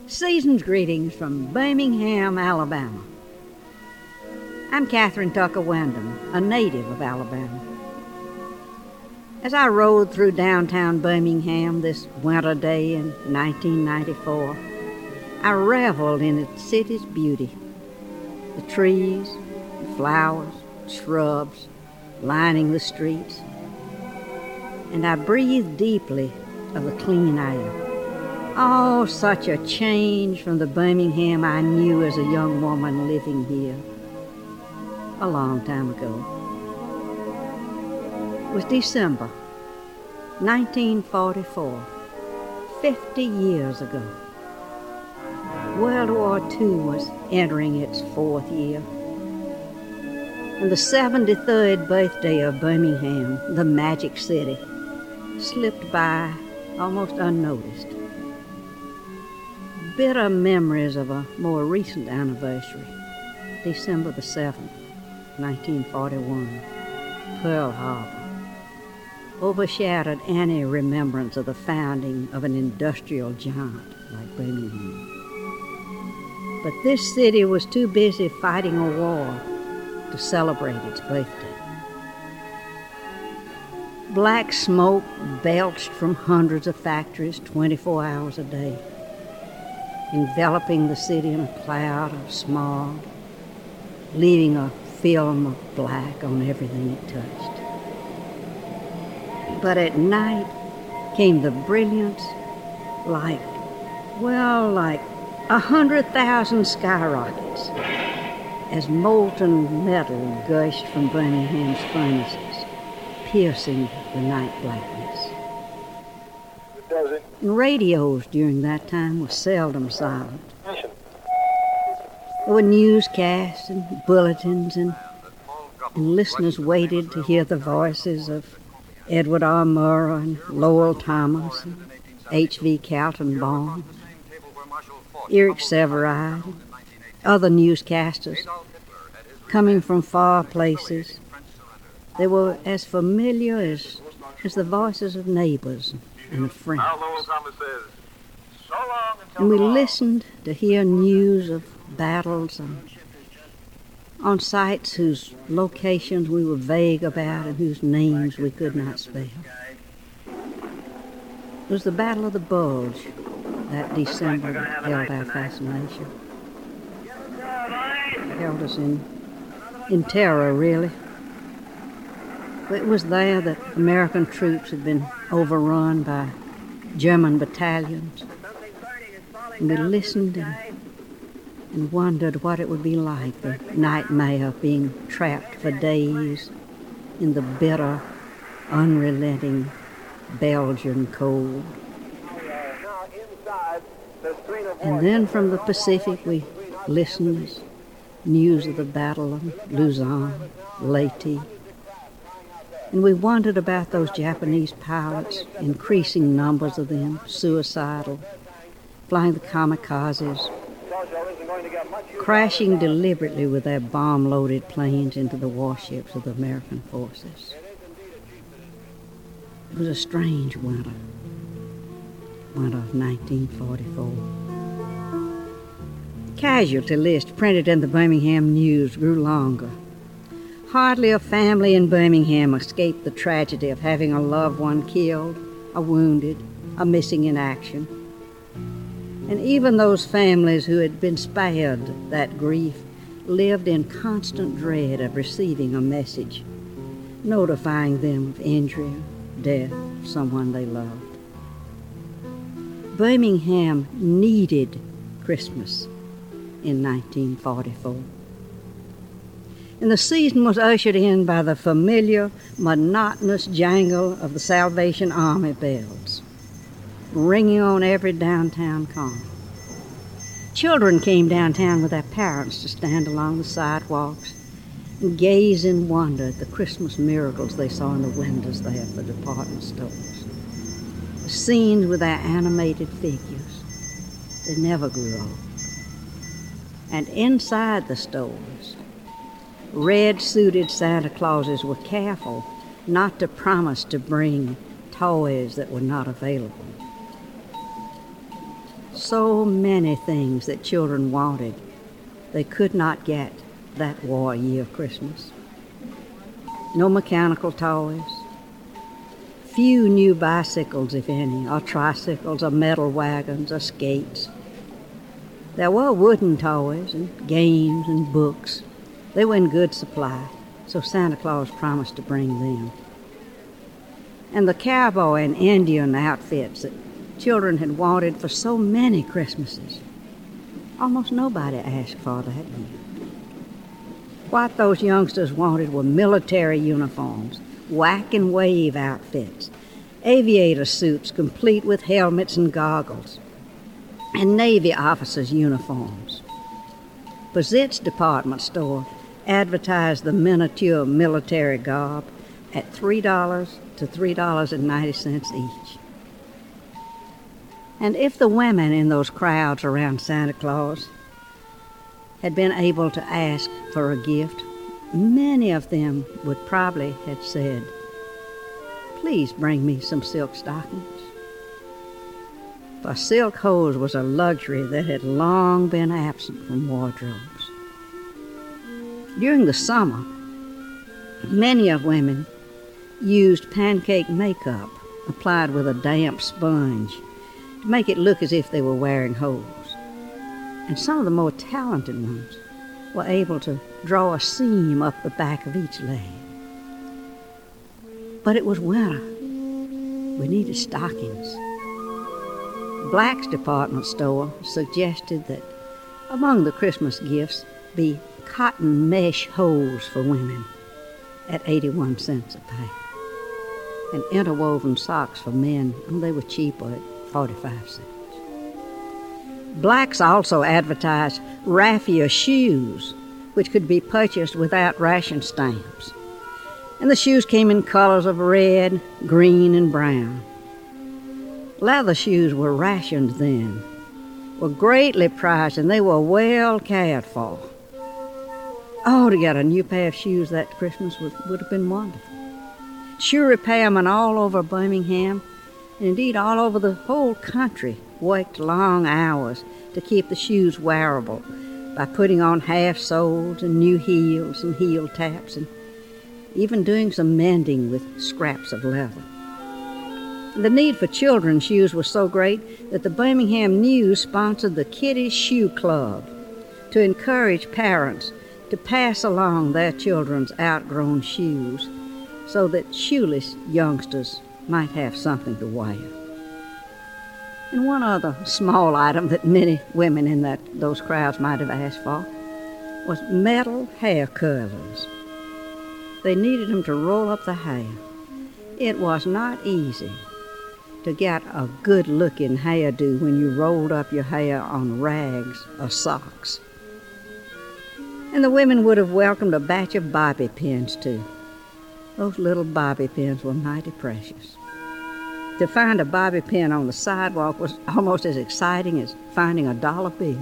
Season's greetings from Birmingham, Alabama. I'm Catherine Tucker Wyndham, a native of Alabama. As I rode through downtown Birmingham this winter day in 1994, I reveled in its city's beauty. The trees, the flowers, shrubs lining the streets, and I breathed deeply of the clean air. Oh, such a change from the Birmingham I knew as a young woman living here a long time ago. It was December 1944, 50 years ago. World War II was entering its fourth year, and the 73rd birthday of Birmingham, the Magic City, slipped by almost unnoticed. Bitter memories of a more recent anniversary, December the 7th, 1941, Pearl Harbor, overshadowed any remembrance of the founding of an industrial giant like Birmingham. But this city was too busy fighting a war to celebrate its birthday. Black smoke belched from hundreds of factories 24 hours a day, enveloping the city in a cloud of smog, leaving a film of black on everything it touched. But at night came the brilliance like 100,000 skyrockets as molten metal gushed from Birmingham's furnaces, piercing the night blackness. And radios during that time were seldom silent. There were newscasts and bulletins, and listeners waited to hear the voices of Edward R. Murrah and Lowell Thomas and H.V. Kaltenbaum, Eric Sevareid, and other newscasters coming from far places. They were as familiar as the voices of neighbors and of friends. And we listened to hear news of battles on sites whose locations we were vague about and whose names we could not spell. It was the Battle of the Bulge that December that held our fascination. It held us in terror, really. It was there that American troops had been overrun by German battalions. And we listened and wondered what it would be like, the nightmare of being trapped for days in the bitter, unrelenting Belgian cold. And then from the Pacific we listened as news of the Battle of Luzon, Leyte. And we wondered about those Japanese pilots, increasing numbers of them, suicidal, flying the kamikazes, crashing deliberately with their bomb-loaded planes into the warships of the American forces. It was a strange winter of 1944. Casualty list printed in the Birmingham News grew longer. Hardly a family in Birmingham escaped the tragedy of having a loved one killed, a wounded, a missing in action. And even those families who had been spared that grief lived in constant dread of receiving a message notifying them of injury or death of someone they loved. Birmingham needed Christmas in 1944. And the season was ushered in by the familiar, monotonous jangle of the Salvation Army bells, ringing on every downtown corner. Children came downtown with their parents to stand along the sidewalks and gaze in wonder at the Christmas miracles they saw in the windows there of the department stores. The scenes with their animated figures, they never grew old. And inside the stores, red-suited Santa Clauses were careful not to promise to bring toys that were not available. so many things that children wanted they could not get that war year Christmas. No mechanical toys, few new bicycles, if any, or tricycles, or metal wagons, or skates. There were wooden toys and games and books. They were in good supply, so Santa Claus promised to bring them. And the cowboy and Indian outfits that children had wanted for so many Christmases, almost nobody asked for that year. What those youngsters wanted were military uniforms, whack and wave outfits, aviator suits complete with helmets and goggles, and Navy officers' uniforms. Bazit's department store advertised the miniature military garb at $3 to $3.90 each. And if the women in those crowds around Santa Claus had been able to ask for a gift, many of them would probably have said, "Please bring me some silk stockings." For silk hose was a luxury that had long been absent from wardrobes. During the summer, many of women used pancake makeup applied with a damp sponge to make it look as if they were wearing hose. And some of the more talented ones were able to draw a seam up the back of each leg. But it was winter. We needed stockings. Black's department store suggested that among the Christmas gifts be cotton mesh hose for women at 81 cents a pair, and interwoven socks for men, and they were cheaper at 45 cents. Black's also advertised raffia shoes, which could be purchased without ration stamps. And the shoes came in colors of red, green, and brown. Leather shoes were rationed then, were greatly prized, and they were well cared for. Oh, to get a new pair of shoes that Christmas would have been wonderful. Shoe repairmen all over Birmingham, and indeed all over the whole country, worked long hours to keep the shoes wearable by putting on half soles and new heels and heel taps, and even doing some mending with scraps of leather. The need for children's shoes was so great that the Birmingham News sponsored the Kiddies Shoe Club to encourage parents to pass along their children's outgrown shoes so that shoeless youngsters might have something to wear. And one other small item that many women in those crowds might have asked for was metal hair curlers. They needed them to roll up the hair. It was not easy to get a good-looking hairdo when you rolled up your hair on rags or socks. And the women would have welcomed a batch of bobby pins, too. Those little bobby pins were mighty precious. To find a bobby pin on the sidewalk was almost as exciting as finding a dollar bill.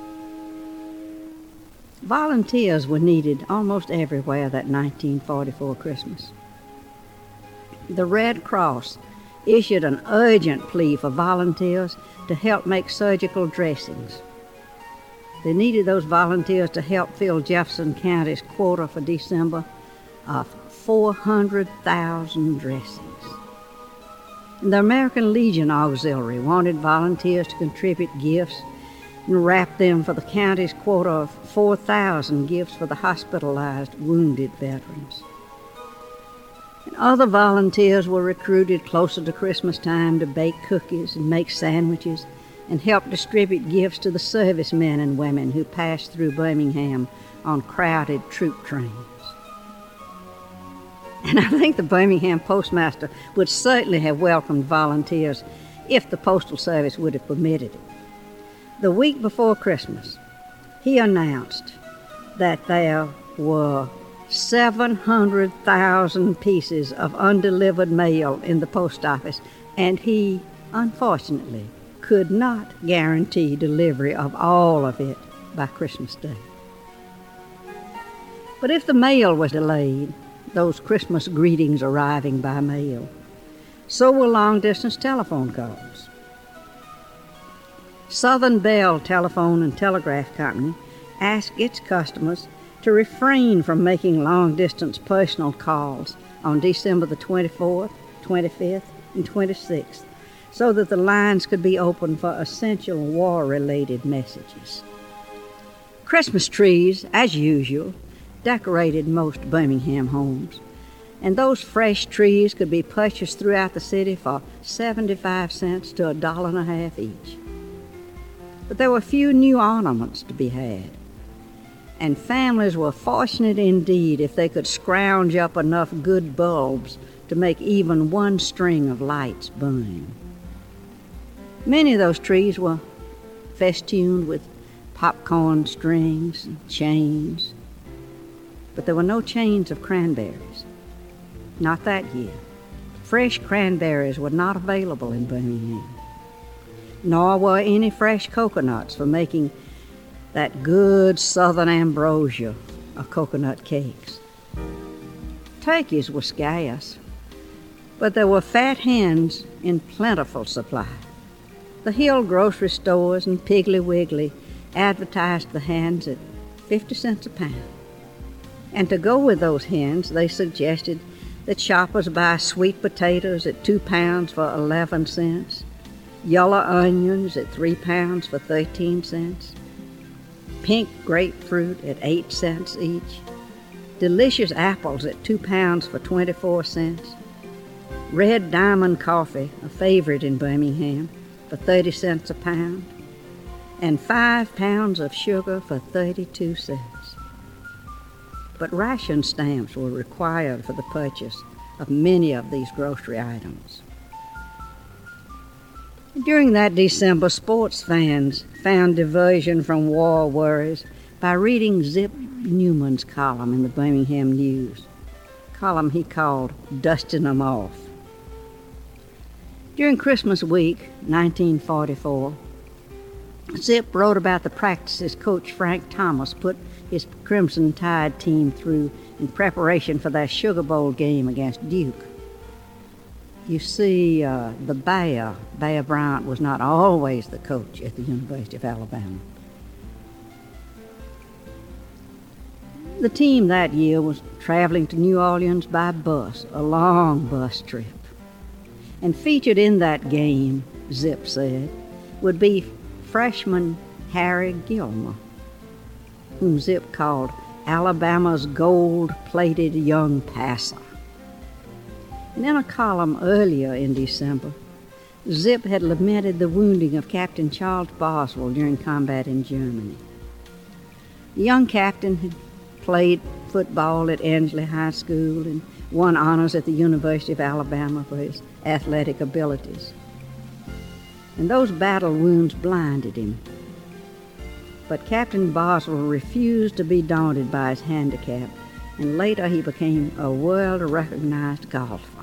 Volunteers were needed almost everywhere that 1944 Christmas. The Red Cross issued an urgent plea for volunteers to help make surgical dressings. They needed those volunteers to help fill Jefferson County's quota for December of 400,000 dressings. And the American Legion Auxiliary wanted volunteers to contribute gifts and wrap them for the county's quota of 4,000 gifts for the hospitalized wounded veterans. And other volunteers were recruited closer to Christmas time to bake cookies and make sandwiches and help distribute gifts to the servicemen and women who passed through Birmingham on crowded troop trains. And I think the Birmingham postmaster would certainly have welcomed volunteers if the Postal Service would have permitted it. The week before Christmas, he announced that there were 700,000 pieces of undelivered mail in the post office, and he, unfortunately, could not guarantee delivery of all of it by Christmas Day. But if the mail was delayed, those Christmas greetings arriving by mail, so were long-distance telephone calls. Southern Bell Telephone and Telegraph Company asked its customers to refrain from making long-distance personal calls on December the 24th, 25th, and 26th so that the lines could be opened for essential war-related messages. Christmas trees, as usual, decorated most Birmingham homes, and those fresh trees could be purchased throughout the city for 75 cents to $1.50 each. But there were few new ornaments to be had, and families were fortunate indeed if they could scrounge up enough good bulbs to make even one string of lights burn. Many of those trees were festooned with popcorn strings and chains, but there were no chains of cranberries. Not that year. Fresh cranberries were not available in Birmingham, nor were any fresh coconuts for making that good southern ambrosia of coconut cakes. Turkeys were scarce, but there were fat hens in plentiful supply. The Hill grocery stores and Piggly Wiggly advertised the hens at 50 cents a pound. And to go with those hens, they suggested that shoppers buy sweet potatoes at 2 pounds for 11 cents, yellow onions at 3 pounds for 13 cents, pink grapefruit at 8 cents each, delicious apples at 2 pounds for 24 cents, Red Diamond coffee, a favorite in Birmingham, for 30 cents a pound, and 5 pounds of sugar for 32 cents. But ration stamps were required for the purchase of many of these grocery items. During that December, sports fans found diversion from war worries by reading Zip Newman's column in the Birmingham News, column he called Dusting 'Em Off. During Christmas week, 1944, Zip wrote about the practices Coach Frank Thomas put his Crimson Tide team through in preparation for their Sugar Bowl game against Duke. You see, the Bear Bryant, was not always the coach at the University of Alabama. The team that year was traveling to New Orleans by bus, a long bus trip. And featured in that game, Zip said, would be freshman Harry Gilmer, whom Zip called Alabama's gold-plated young passer. And in a column earlier in December, Zip had lamented the wounding of Captain Charles Boswell during combat in Germany. The young captain had played football at Ensley High School and won honors at the University of Alabama for his athletic abilities. And those battle wounds blinded him. But Captain Boswell refused to be daunted by his handicap, and later he became a world-recognized golfer.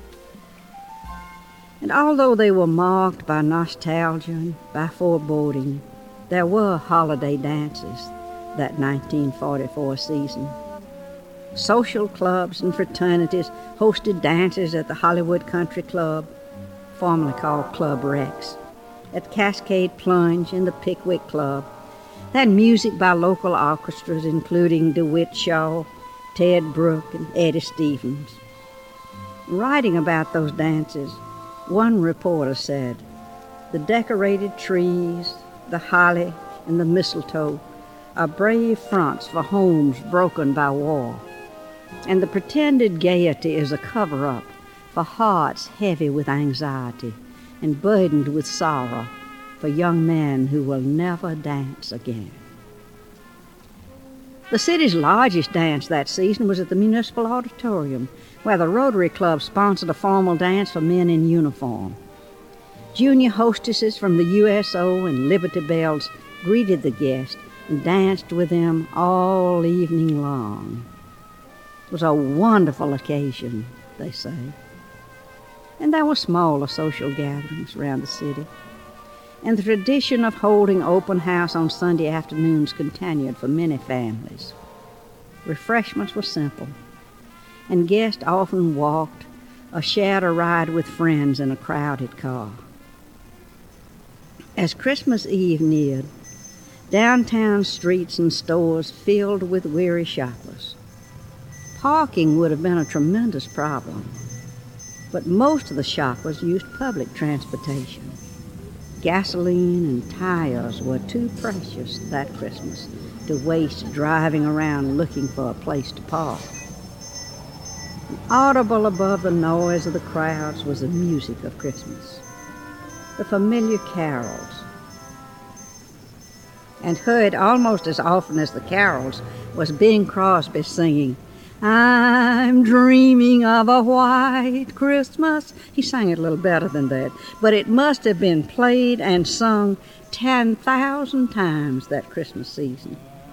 And although they were marked by nostalgia and by foreboding, there were holiday dances that 1944 season. Social clubs and fraternities hosted dances at the Hollywood Country Club, formerly called Club Rex, at Cascade Plunge and the Pickwick Club. They had music by local orchestras, including DeWitt Shaw, Ted Brooke, and Eddie Stevens. Writing about those dances, one reporter said, "The decorated trees, the holly, and the mistletoe are brave fronts for homes broken by war, and the pretended gaiety is a cover-up for hearts heavy with anxiety and burdened with sorrow for young men who will never dance again." The city's largest dance that season was at the Municipal Auditorium, where the Rotary Club sponsored a formal dance for men in uniform. Junior hostesses from the USO and Liberty Bells greeted the guests and danced with them all evening long. It was a wonderful occasion, they say. And there were smaller social gatherings around the city, and the tradition of holding open house on Sunday afternoons continued for many families. Refreshments were simple, and guests often walked or shared a ride with friends in a crowded car. As Christmas Eve neared, downtown streets and stores filled with weary shoppers. Parking would have been a tremendous problem, but most of the shoppers used public transportation. Gasoline and tires were too precious that Christmas to waste driving around looking for a place to park. Audible above the noise of the crowds was the music of Christmas, the familiar carols. And heard almost as often as the carols was Bing Crosby singing, "I'm dreaming of a white Christmas." He sang it a little better than that, but it must have been played and sung 10,000 times that Christmas season.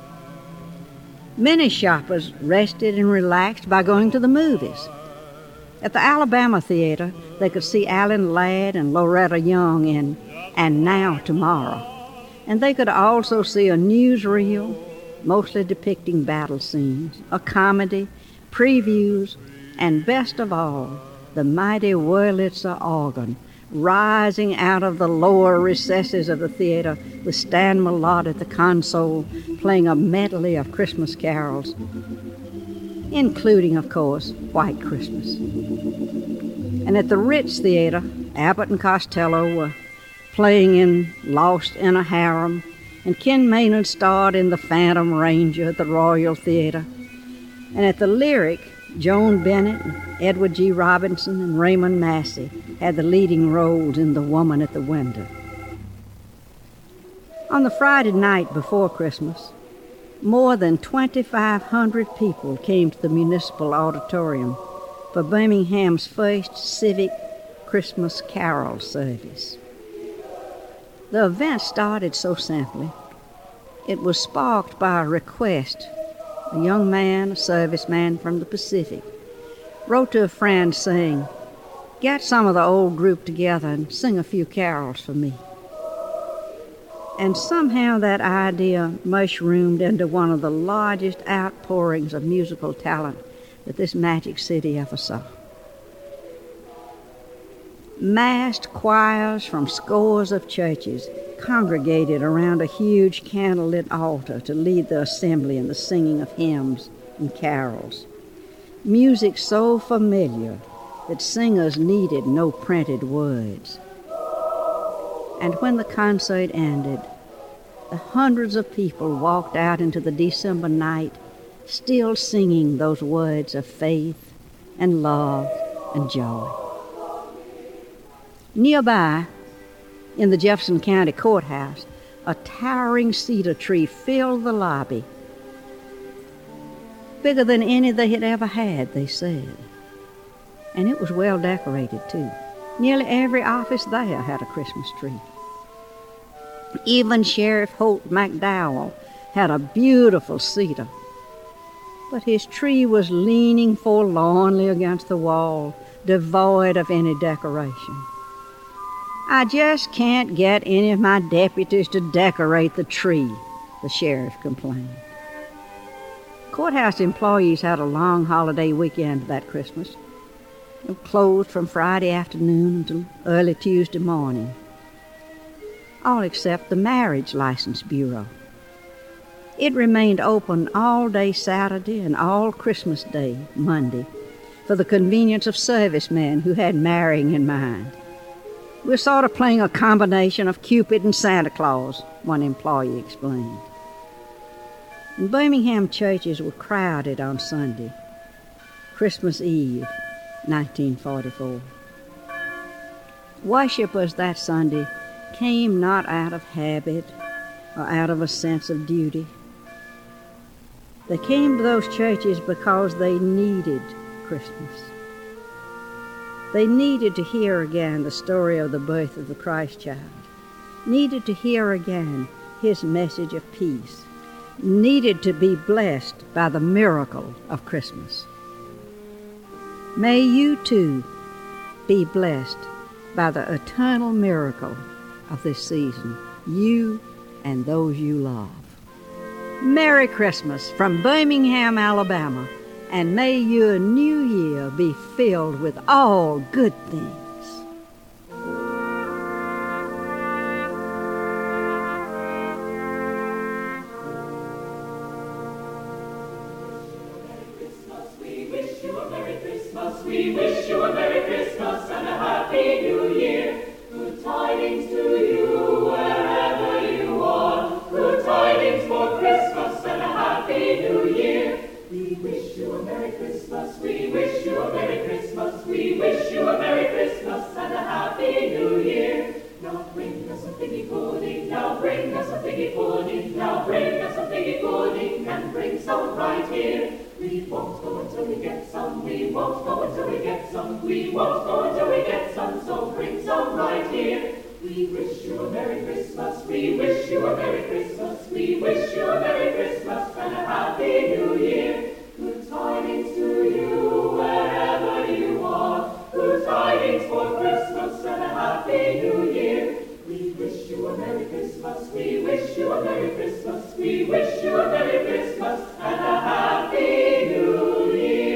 Many shoppers rested and relaxed by going to the movies. At the Alabama Theater, they could see Alan Ladd and Loretta Young in And Now Tomorrow. And they could also see a newsreel, mostly depicting battle scenes, a comedy, previews, and best of all, the mighty Wurlitzer organ rising out of the lower recesses of the theater with Stan Millard at the console playing a medley of Christmas carols, including, of course, White Christmas. And at the Ritz Theater, Abbott and Costello were playing in Lost in a Harem, and Ken Maynard starred in The Phantom Ranger at the Royal Theater. And at the Lyric, Joan Bennett, and Edward G. Robinson, and Raymond Massey had the leading roles in The Woman at the Window. On the Friday night before Christmas, more than 2,500 people came to the Municipal Auditorium for Birmingham's first civic Christmas carol service. The event started so simply. It was sparked by a request. A young man, a serviceman from the Pacific, wrote to a friend saying, "Get some of the old group together and sing a few carols for me." And somehow that idea mushroomed into one of the largest outpourings of musical talent that this magic city ever saw. Massed choirs from scores of churches congregated around a huge candlelit altar to lead the assembly in the singing of hymns and carols. Music so familiar that singers needed no printed words. And when the concert ended, the hundreds of people walked out into the December night, still singing those words of faith and love and joy. Nearby, in the Jefferson County Courthouse, a towering cedar tree filled the lobby, bigger than any they had ever had, they said. And it was well decorated, too. Nearly every office there had a Christmas tree. Even Sheriff Holt McDowell had a beautiful cedar, but his tree was leaning forlornly against the wall, devoid of any decoration. "I just can't get any of my deputies to decorate the tree," the sheriff complained. Courthouse employees had a long holiday weekend that Christmas, closed from Friday afternoon until early Tuesday morning, all except the Marriage License Bureau. It remained open all day Saturday and all Christmas Day, Monday, for the convenience of servicemen who had marrying in mind. "We're sort of playing a combination of Cupid and Santa Claus," one employee explained. And Birmingham churches were crowded on Sunday, Christmas Eve, 1944. Worshippers that Sunday came not out of habit or out of a sense of duty. They came to those churches because they needed Christmas. They needed to hear again the story of the birth of the Christ child, needed to hear again his message of peace, needed to be blessed by the miracle of Christmas. May you too be blessed by the eternal miracle of this season, you and those you love. Merry Christmas from Birmingham, Alabama, and may your new year be filled with all good things. We wish you a Merry Christmas and a Happy New Year. Good tidings to you wherever you are. Good tidings for Christmas and a Happy New Year. We wish you a Merry Christmas. We wish you a Merry Christmas. We wish you a Merry Christmas and a Happy New Year. Now bring us a figgy pudding. Now bring us a figgy pudding. Now bring us a figgy pudding and bring some right here. We won't go until we get some. We won't go until we get some. We won't go until we get some. So bring some right here. We wish you a Merry Christmas. We wish you a Merry Christmas. We wish you a Merry Christmas and a Happy New Year. Good tidings to you wherever you are. Good tidings for Christmas and a Happy New Year. We wish you a Merry Christmas. We wish you a Merry Christmas. We wish you a Merry Christmas and a Happy New Year.